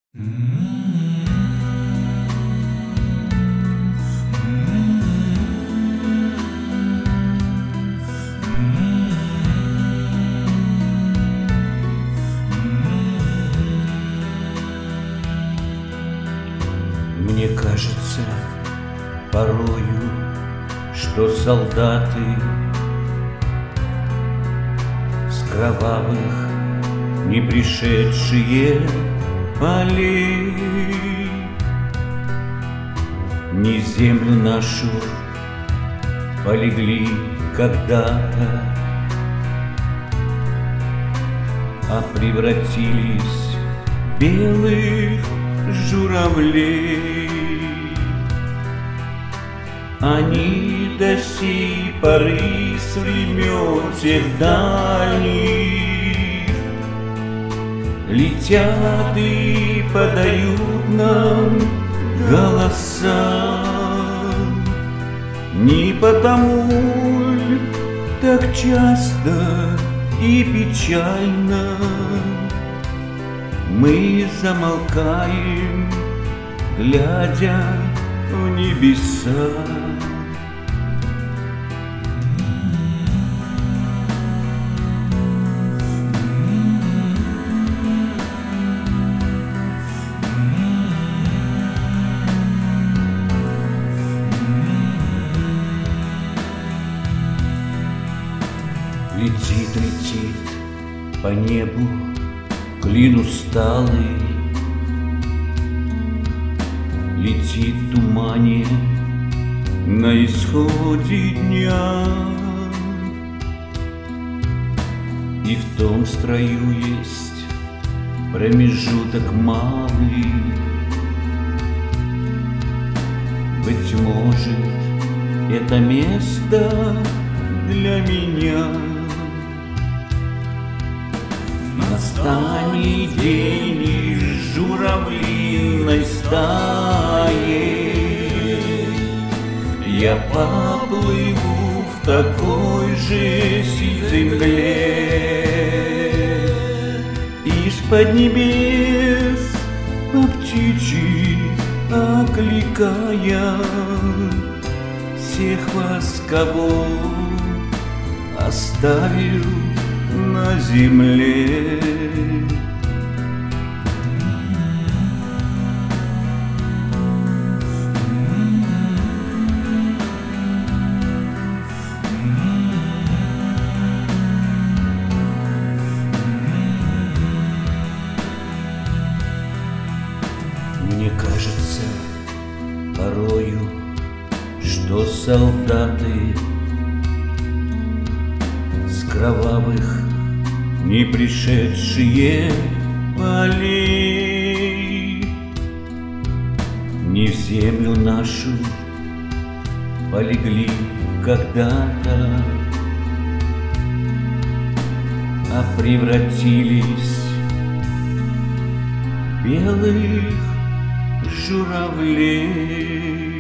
Мне кажется порою, что солдаты с кровавых не пришедшие полей не землю нашу полегли когда-то, а превратились в белых журавлей. Они до сей поры с времен тех дальних летят и подают нам голоса. Не потому ль так часто и печально мы замолкаем, глядя в небеса. Летит, летит по небу клин усталый, летит в тумане на исходе дня, и в том строю есть промежуток малый. Быть может, это место для меня. Настанет день из журавлиной стаи, я поплыву в такой же земле, из-под небес по птичьи окликая всех вас, кого оставил на земле. Мне кажется порою, что солдаты с кровавых не пришедшие полей не в землю нашу полегли когда-то, а превратились в белых журавлей.